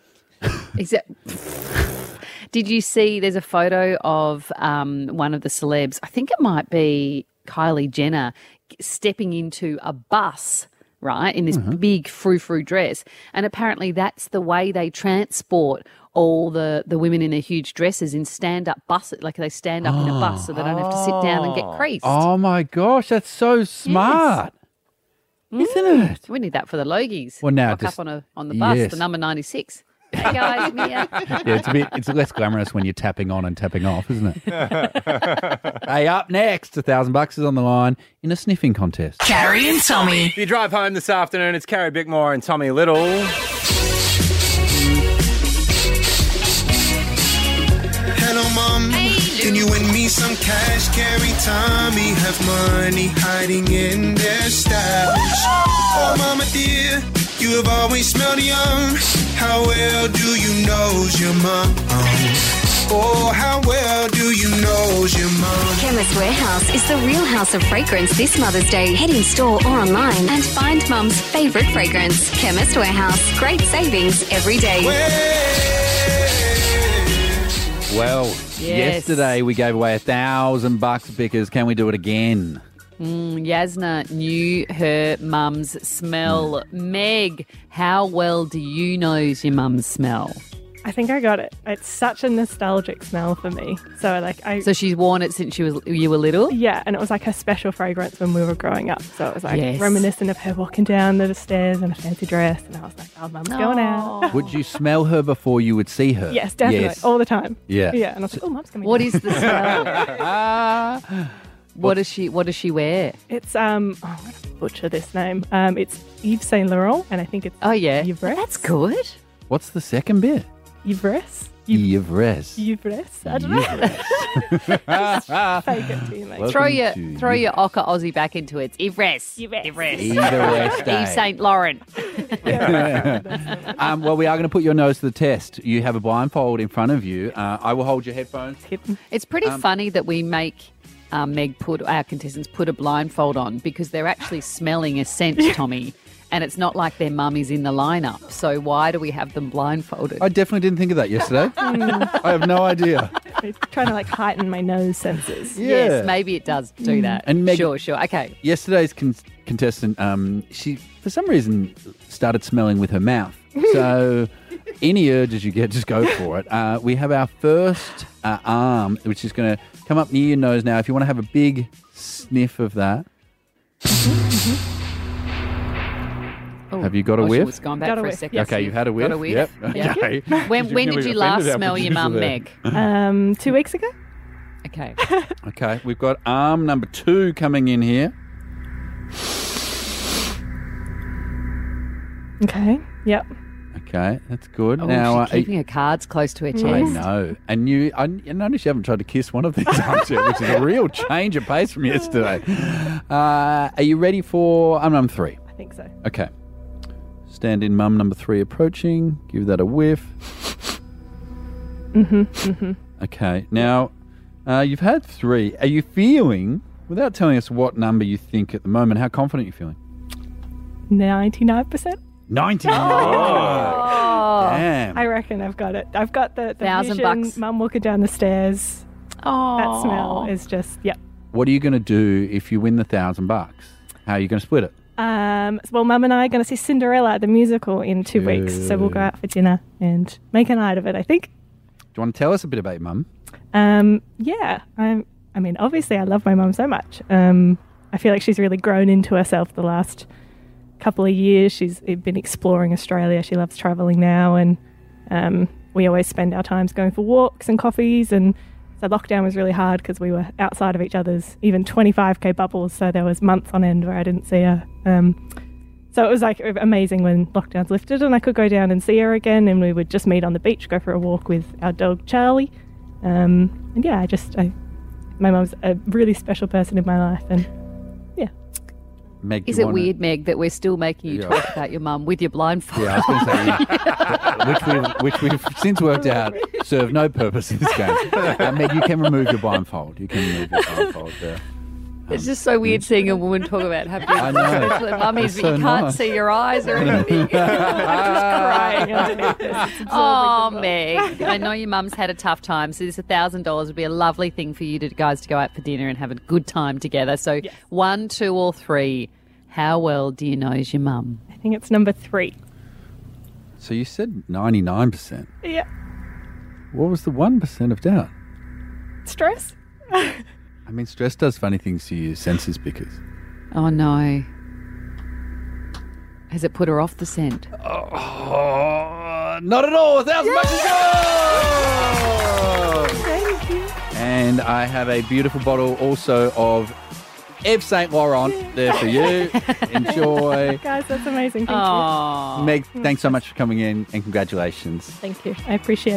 Did you see? There's a photo of one of the celebs. I think it might be Kylie Jenner stepping into a bus, right, in this big frou-frou dress. And apparently that's the way they transport all the women in their huge dresses in stand-up buses. Like, they stand up in a bus so they don't have to sit down and get creased. Oh, my gosh, that's so smart. Isn't it? We need that for the Logies. Well, now Rock just- up on the bus, yes. the number 96. Hey, guys, Mia. Yeah, it's less glamorous when you're tapping on and tapping off, isn't it? Hey, up next, $1,000 is on the line in a sniffing contest. Carrie and Tommy. If you drive home this afternoon, it's Carrie Bickmore and Tommy Little. Hello, Mum. Can you win me some cash, carry Tommy, have money hiding in their stash. Oh, mama dear, you have always smelled young. How well do you know your mom? Oh, how well do you know your mom? Chemist Warehouse is the real house of fragrance this Mother's Day. Head in store or online and find Mum's favourite fragrance. Chemist Warehouse. Great savings every day. Well, yesterday we gave away $1,000 Bickers. Can we do it again? Yasna knew her mum's smell. Meg, how well do you know your mum's smell? I think I got it. It's such a nostalgic smell for me. So she's worn it since you were little? Yeah, and it was like her special fragrance when we were growing up. So it was like Yes. reminiscent of her walking down the stairs in a fancy dress, and I was like, oh, mum's going out. Would you smell her before you would see her? Yes, definitely. Yes. All the time. Yeah. Yeah, and I was like, oh, mum's coming What out. is the smell? What does she wear? It's I'm gonna butcher this name. It's Yves Saint Laurent, and I think it's Yves. That's good. What's the second bit? Yves. Yves. I don't know. Fake it to you, mate. Throw your Ocker Aussie back into it. Yves. Yves Saint Laurent. Well, we are going to put your nose to the test. You have a blindfold in front of you. I will hold your headphones. It's pretty funny that we make our contestants put a blindfold on because they're actually smelling a scent, Tommy. And it's not like their mum is in the lineup. So why do we have them blindfolded? I definitely didn't think of that yesterday. I have no idea. Trying to heighten my nose senses. Yeah. Yes, maybe it does do that. And Meg, sure. Okay. Yesterday's contestant, she for some reason started smelling with her mouth. So any urges you get, just go for it. We have our first arm, which is going to come up near your nose now. If you want to have a big sniff of that. Oh, have you got a whiff? It's gone back for a second. Okay, you've had a whiff. Got a whiff. Yep. Yeah. Okay. When did you last smell your mum, Meg? 2 weeks ago. Okay. Okay, we've got arm number 2 coming in here. Okay. Yep. Okay, that's good. Oh, now, she's keeping her cards close to her chest. I know. And I notice you haven't tried to kiss one of these arms yet, which is a real change of pace from yesterday. Are you ready for arm number 3? I think so. Okay. Stand in mum number 3 approaching. Give that a whiff. Okay. Now, you've had 3. Are you feeling, without telling us what number you think at the moment, how confident are you feeling? 99%. 99. Oh. Damn. I reckon I've got it. I've got the $1,000. vision, mum walking down the stairs. Oh. That smell is just, yep. What are you going to do if you win the $1,000? How are you going to split it? Well, mum and I are going to see Cinderella, the musical, in 2 weeks. So we'll go out for dinner and make a night of it, I think. Do you want to tell us a bit about your mum? Yeah. I mean, obviously I love my mum so much. I feel like she's really grown into herself the last couple of years. She's been exploring Australia. She loves travelling now, and we always spend our times going for walks and coffees. And so lockdown was really hard because we were outside of each other's even 25k bubbles. So there was months on end where I didn't see her. So it was like amazing when lockdowns lifted and I could go down and see her again, and we would just meet on the beach, go for a walk with our dog Charlie. And yeah, my mum's a really special person in my life, and yeah. Meg, Is it weird, Meg, that we're still making you talk about your mum with your blindfold? Yeah, I was going to say, which we've since worked out serve no purpose in this game. Meg, you can remove your blindfold. You can remove your blindfold there. It's just so weird seeing a woman talk about having I know. special mummies, It's but you so can't nice. see your eyes or anything. I'm just crying underneath this. It's absorbing Oh, the blood. Meg, I know your mum's had a tough time, so this $1,000 would be a lovely thing for you guys to go out for dinner and have a good time together. So 1, 2 or 3, how well do you know your mum? I think it's number 3. So you said 99%. Yeah. What was the 1% of doubt? Stress? I mean, stress does funny things to your senses, because Oh, no. Has it put her off the scent? not at all. $1,000 is yours! Thank you. And I have a beautiful bottle also of Yves Saint Laurent there for you. Enjoy. Guys, that's amazing. Thank you. Meg, thanks so much for coming in, and congratulations. Thank you. I appreciate it.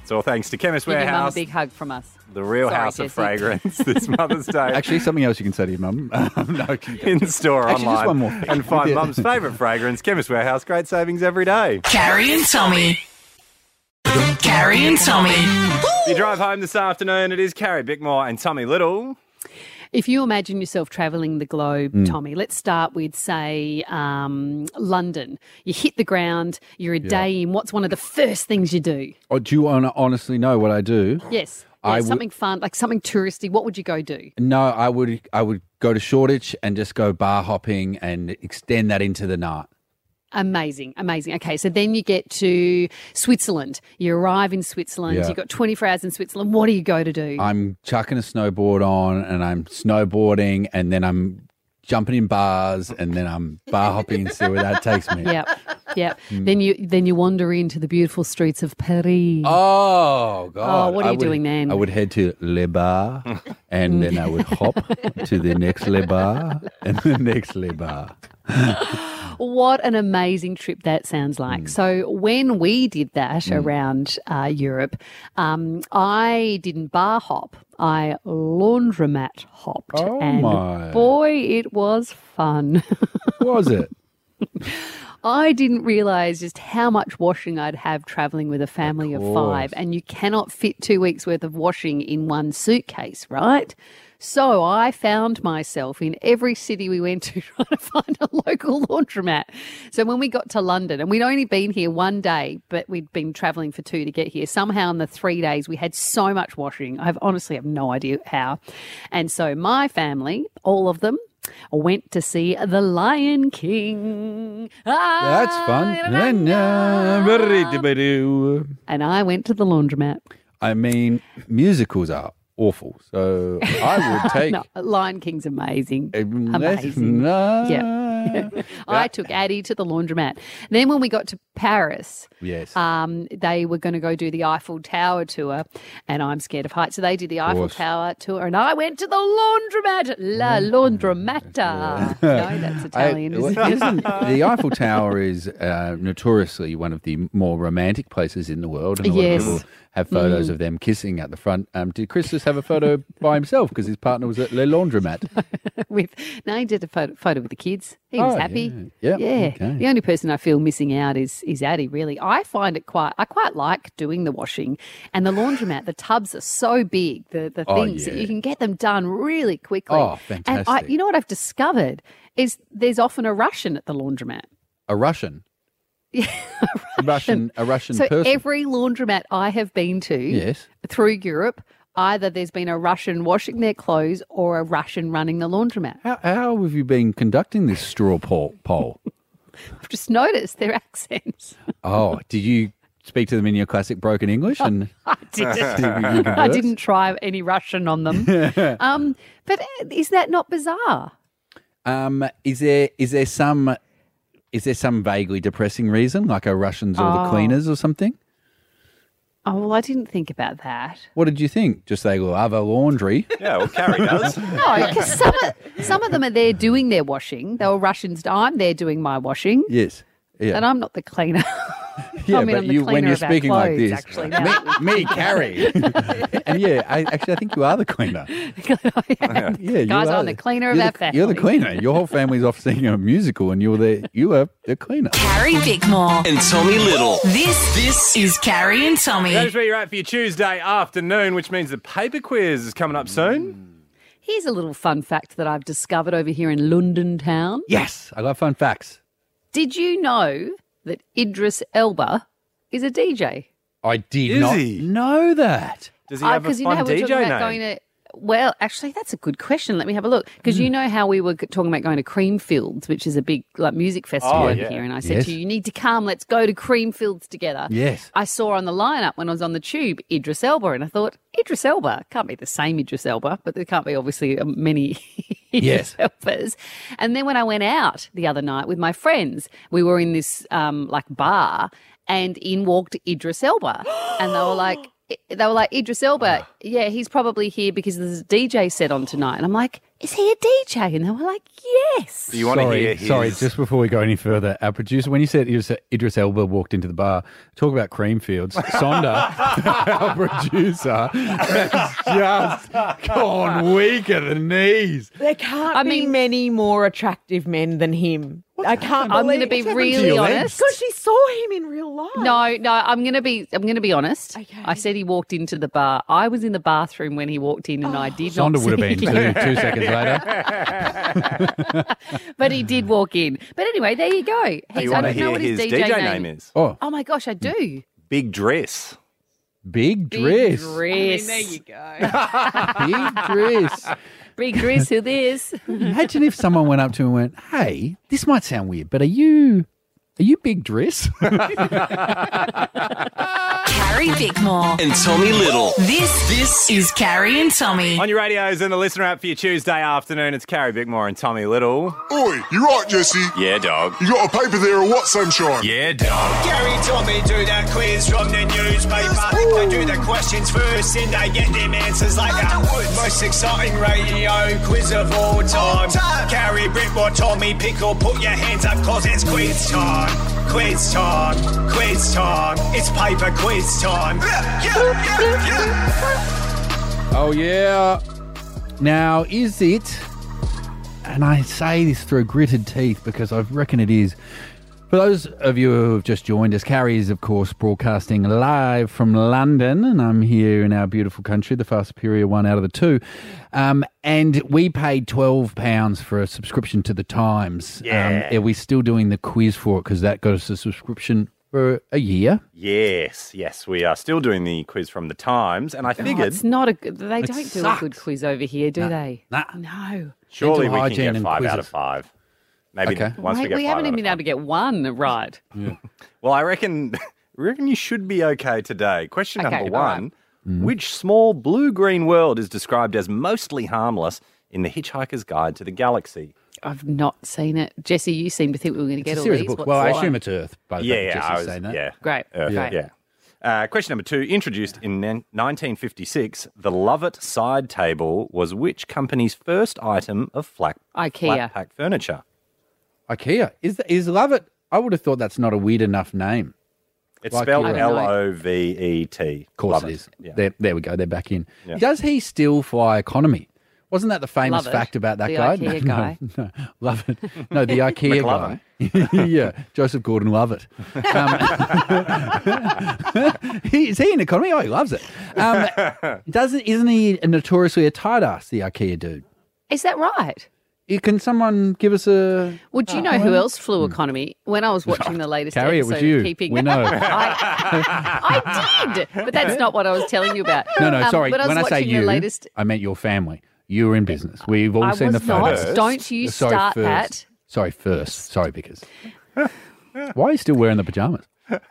It's all thanks to Chemist Give your mum a Warehouse, big hug from us. the real Sorry, house of Jesse. fragrance this Mother's Day. Actually, something else you can say to your mum. No, in store Actually, online. just one more thing. And find Yeah. mum's favourite fragrance, Chemist Warehouse. Great savings every day. Carrie and Tommy. Carrie and Tommy. If you drive home this afternoon, it is Carrie Bickmore and Tommy Little. If you imagine yourself travelling the globe, Tommy, let's start with, say, London. You hit the ground, you're a day in. What's one of the first things you do? Oh, do you want to honestly know what I do? Yes. I would- something fun, like something touristy. What would you go do? No, I would go to Shoreditch and just go bar hopping and extend that into the night. Amazing, amazing. Okay, so then you get to Switzerland. You arrive in Switzerland. Yeah. You've got 24 hours in Switzerland. What do you go to do? I'm chucking a snowboard on and I'm snowboarding and then I'm jumping in bars and then I'm bar hopping and see where that takes me. Yep. Then you wander into the beautiful streets of Paris. Oh, God. Oh, what are you doing then? I would head to Le Bar and then I would hop to the next Le Bar and the next Le Bar. What an amazing trip that sounds like. So when we did that around Europe, I didn't bar hop. I laundromat hopped. Oh, and my. boy, it was fun. Was it? I didn't realise just how much washing I'd have travelling with a family of 5. And you cannot fit 2 weeks' worth of washing in one suitcase, right? So I found myself in every city we went to trying to find a local laundromat. So when we got to London, and we'd only been here one day, but we'd been travelling for 2 to get here, somehow in the 3 days we had so much washing. I honestly have no idea how. And so my family, all of them, went to see The Lion King. That's fun. And I went to the laundromat. I mean, musicals are awful. So I would take... No, Lion King's amazing. Amazing. Yeah. I took Addie to the laundromat. Then when we got to Paris, yes, they were going to go do the Eiffel Tower tour, and I'm scared of heights, so they did the Eiffel course. Tower tour, and I went to the laundromat, La Laundromata. No, that's Italian, isn't it? The Eiffel Tower is notoriously one of the more romantic places in the world, and a lot of people have photos of them kissing at the front. Did Chris just have a photo by himself because his partner was at Le Laundromat? No, he did a photo with the kids. He was happy. Yeah. Okay. The only person I feel missing out is Addie, really. I find it I quite like doing the washing. And the laundromat, the tubs are so big, the things that you can get them done really quickly. Oh, fantastic. And you know what I've discovered is there's often a Russian at the laundromat. A Russian? Yeah, a Russian So person. every laundromat I have been to through Europe, either there's been a Russian washing their clothes or a Russian running the laundromat. How have you been conducting this straw poll? I've just noticed their accents. Oh, did you speak to them in your classic broken English? And I didn't. I didn't try any Russian on them. But is that not bizarre? Is there some vaguely depressing reason, like a Russians or the cleaners or something? Oh, well, I didn't think about that. What did you think? Just they will have a laundry. Yeah, well, Carrie does. No, because some of them are there doing their washing. They were Russians. I'm there doing my washing. Yes. Yeah. And I'm not the cleaner. Yeah, I'm but the when cleaner you're of our speaking like clothes, this, actually, now. me, Carrie, and I think you are the cleaner. Yeah, you Guys, are I'm the cleaner of you're our family. You're the cleaner. Your whole family's off seeing a musical, and you are the cleaner. Carrie Bickmore. And Tommy Little. This is Carrie and Tommy. That is where you're at for your Tuesday afternoon, which means the paper quiz is coming up soon. Here's a little fun fact that I've discovered over here in London town. Yes, I love fun facts. Did you know that Idris Elba is a DJ? I did Is not he? know that. Does he have a 'cause you know fun how we're DJ talking name? about going to. Well, actually, that's a good question. Let me have a look. Because you know how we were talking about going to Creamfields, which is a big music festival over here. And I said to you, you need to come. Let's go to Creamfields together. Yes. I saw on the lineup when I was on the tube Idris Elba, and I thought, Idris Elba can't be the same Idris Elba, but there can't be obviously many Idris Elbas. And then when I went out the other night with my friends, we were in this bar, and in walked Idris Elba, and they were like, they were like, Idris Elba, yeah, he's probably here because there's a DJ set on tonight. And I'm like, is he a DJ? And they were like, yes. Do you want to hear his... Sorry, just before we go any further, our producer, when you said Idris Elba walked into the bar, talk about cream fields, Sonda, our producer, has just gone weak at the knees. There can't be many more attractive men than him. I can't believe. I'm going to be really honest. Because she saw him in real life. No, I'm going to be honest. Okay. I said he walked into the bar. I was in the bathroom when he walked in, and I did not Sonda see would have been him. 2 seconds later. But he did walk in. But anyway, there you go. You want to hear what his DJ name is? Oh my gosh, I do. Big Dress. Big Dress. Dress. there you go. Big Dress. Big Dress, who this? Imagine if someone went up to him and went, hey, this might sound weird, but are you Big Dress? Carrie Bickmore And Tommy Little. This is Carrie and Tommy. On your radios and the listener app for your Tuesday afternoon, it's Carrie Bickmore and Tommy Little. Oi, you right, Jesse? Yeah, dog. You got a paper there or what, Sunshine? Yeah, dog. Gary, Tommy do that quiz from the newspaper. They do the questions first and they get them answers like that. Most exciting radio quiz of all time. Gary, Bickmore, Tommy, Pickle, put your hands up cause it's quiz time. Quiz time. Quiz time. It's paper quiz time. Oh, yeah. Now, is it, and I say this through gritted teeth because I reckon it is, for those of you who have just joined us, Carrie is, of course, broadcasting live from London, and I'm here in our beautiful country, the far superior one out of the two. And we paid £12 for a subscription to the Times. Yeah. Are we still doing the quiz for it because that got us a subscription for a year? Yes, we are still doing the quiz from the Times, and I figured... It's not a good... They don't do sucks. a good quiz over here, do they? Nah. No. Surely Dental we hygiene can get and 5 out quizzes. of 5. Maybe Okay. once we get 5 haven't out even of been able to get one right. Yeah. Well, I reckon you should be okay today. Question Okay, number all 1. Which small blue-green world is described as mostly harmless in The Hitchhiker's Guide to the Galaxy? I've not seen it. Jesse, you seem to think we were going to get It's a all series these. of books. What's Well, I the assume one? it's Earth, by the Yeah, fact I was saying that. yeah. Great. Earth, Okay. yeah. Question number 2. Introduced in 1956, the Lovett side table was which company's first item of flat pack furniture? IKEA. Is Lovett? I would have thought that's not a weird enough name. It's Like spelled you- Lovet. Of course Lovett. it is. Yeah. There we go. They're back in. Yeah. Does he still fly economy? Wasn't that the famous Lovett, fact about that the guy? IKEA guy. No, Lovett. No, the IKEA guy. Yeah, Joseph Gordon-Levitt. Is he in economy? Oh, he loves it. Isn't he notoriously a tight ass, the IKEA dude? Is that right? Can someone give us a... Well, do you know who else flew economy? When I was watching the latest Carrie, it episode was you. of Keeping... We know. I did, but that's not what I was telling you about. No, sorry. When I was When I say watching you, the latest... I meant your family. You were in business. We've all seen the was not. photos. Don't you Sorry, start first. that. Sorry, first. Sorry, because... Why are you still wearing the pajamas?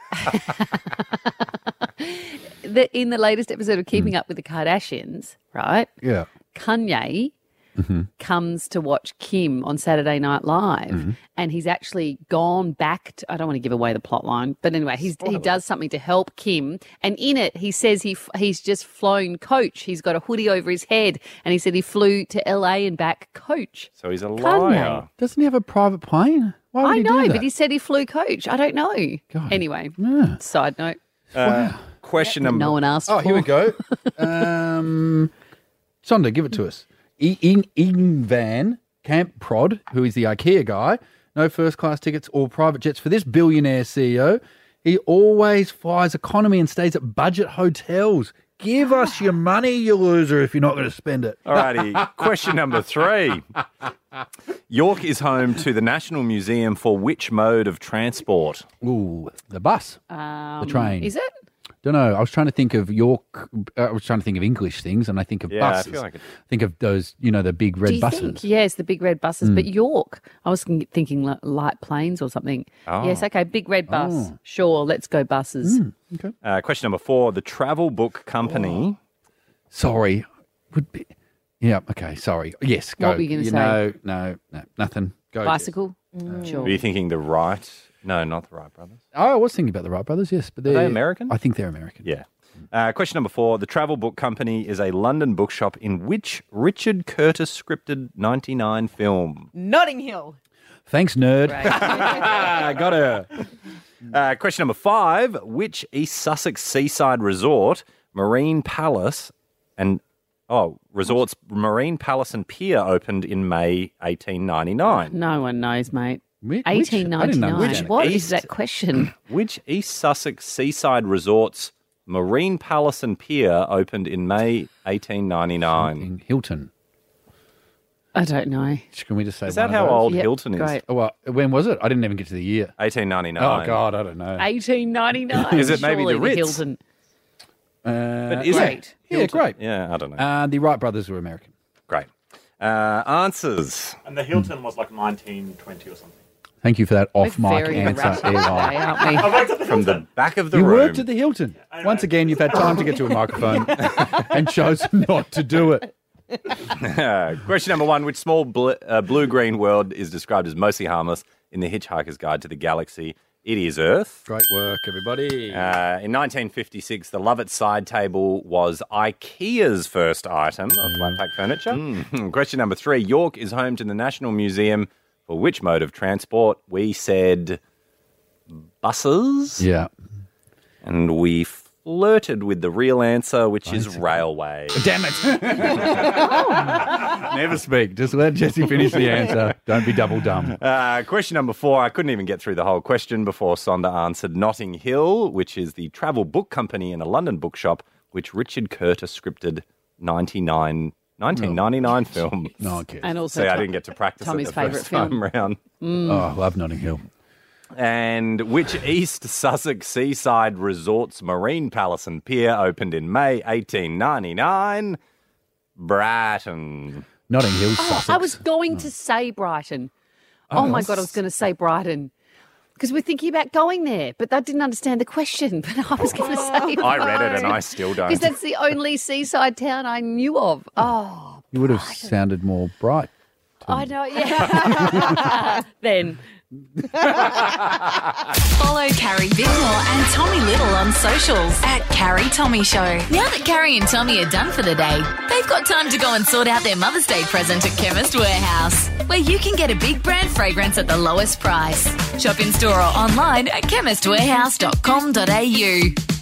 In the latest episode of Keeping Up with the Kardashians, right? Yeah. Kanye comes to watch Kim on Saturday Night Live, and he's actually gone back to, I don't want to give away the plot line, but anyway, he does something to help Kim, and in it he says he's just flown coach. He's got a hoodie over his head, and he said he flew to LA and back coach. So he's a Kanye. liar. Doesn't he have a private plane? Why would I he know, do that? but he said he flew coach. I don't know. God. Anyway, Yeah. side note. Question number... No one asked Oh, for. here we go. Sonda, give it to us. Ian Van Camp Prod, who is the IKEA guy, no first-class tickets or private jets for this billionaire CEO. He always flies economy and stays at budget hotels. Give us your money, you loser, if you're not going to spend it. Alrighty, question number 3. York is home to the National Museum for which mode of transport? Ooh, the bus, the train. Is it? Don't know. I was trying to think of York. I was trying to think of English things, and I think of Yeah, I buses. feel like it- Think of those, the big red Do you buses. think? Yes, the big red buses. But York, I was thinking light planes or something. Oh. Yes, okay, big red bus. Oh. Sure, let's go buses. Okay. Question number 4. The travel book company... Sorry, would be. Yeah. Okay. Sorry. Yes. Go. What were you gonna say? No. Nothing. Go. Bicycle? Were Sure. you thinking the Wright... No, not the Wright brothers. Oh, I was thinking about the Wright brothers. Yes, but they're they American? I think they're American. Yeah. Question number 4. The Travel Book Company is a London bookshop in which Richard Curtis scripted 99 film? Notting Hill. Thanks, nerd. Got her. Question number 5. Which East Sussex seaside resort, Marine Palace and Marine Palace and Pier opened in May 1899? No one knows, mate. Which? 1899. What is that question? Which East Sussex seaside resorts, Marine Palace and Pier opened in May 1899? Hilton. I don't know. Can we just say Is that how old Yep, Hilton is? great. Oh, well, when was it? I didn't even get to the year. 1899. Oh, God, I don't know. 1899. Is it maybe Surely the Ritz? Hilton. But is Great. it? Yeah, great. Yeah, I don't know. The Wright brothers were American. Great. Answers. And the Hilton was like 1920 or something. Thank you for that We're off-mic very answer, erratic today, Eli. aren't we? From the back of the You room. worked at the Hilton. Once again, you've had time to get to a microphone and chosen not to do it. Question number 1. Which small blue-green world is described as mostly harmless in The Hitchhiker's Guide to the Galaxy? It is Earth. Great work, everybody. In 1956, the Lovett side table was IKEA's first item of flat pack furniture. Question number 3. York is home to the National Museum for which mode of transport? We said buses. Yeah. And we flirted with the real answer, which is railway. Damn it. Never speak. Just let Jesse finish the answer. Don't be double dumb. Question number 4. I couldn't even get through the whole question before Sonda answered Notting Hill, which is the travel book company in a London bookshop, which Richard Curtis scripted 1999 film. No, okay. And also I didn't get to practice Tommy's it the first favourite time round. Oh, I love Notting Hill. And which East Sussex seaside resorts, Marine Palace and Pier, opened in May 1899? Brighton. Notting Hill, Sussex. I was going to say Brighton. Oh, my God, I was going to say Brighton. Because we're thinking about going there, but I didn't understand the question. But I was going to say I read it and I still don't. Because that's the only seaside town I knew of. Oh, You would have sounded more bright. I know, yeah. Then. Follow Carrie Bickmore and Tommy Little on socials at Carrie Tommy Show. Now that Carrie and Tommy are done for the day, they've got time to go and sort out their Mother's Day present at Chemist Warehouse, where you can get a big brand fragrance at the lowest price. Shop in store or online at chemistwarehouse.com.au.